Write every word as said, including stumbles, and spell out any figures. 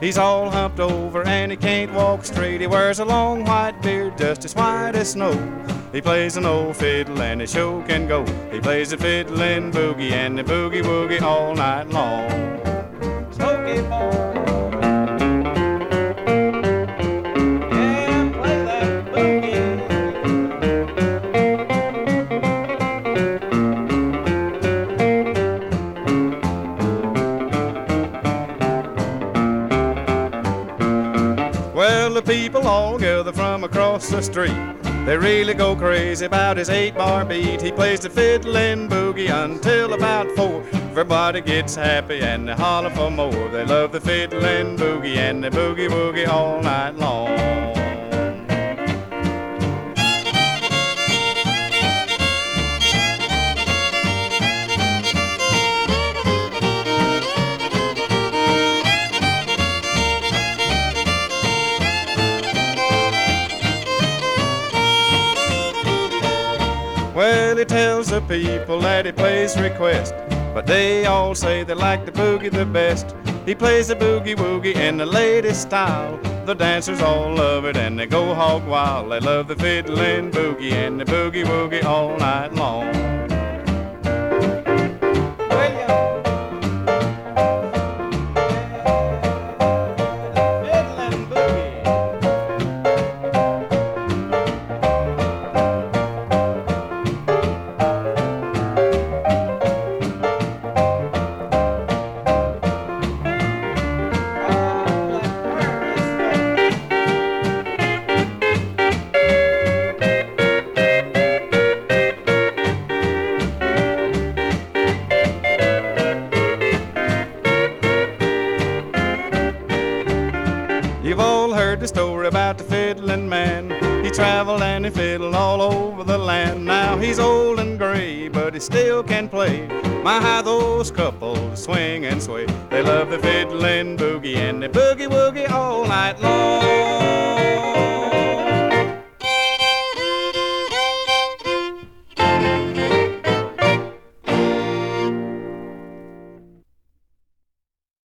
He's all humped over and he can't walk straight. He wears a long white beard just as white as snow. He plays an old fiddle and the show can go. He plays the fiddle and boogie and the boogie woogie all night long. Smoky boy. Well, the people all gather from across the street. They really go crazy about his eight-bar beat. He plays the fiddle and boogie until about four. Everybody gets happy and they holler for more. They love the fiddle and boogie and the boogie woogie all night long. Well, he tells the people that he plays request, but they all say they like the boogie the best. He plays the boogie woogie in the latest style. The dancers all love it and they go hog wild. They love the fiddle and boogie and the boogie woogie all night long. You've all heard the story about the fiddling man. He traveled and he fiddled all over the land. Now he's old and gray, but he still can play. My, how those couples swing and sway. They love the fiddling boogie and the boogie woogie all night long.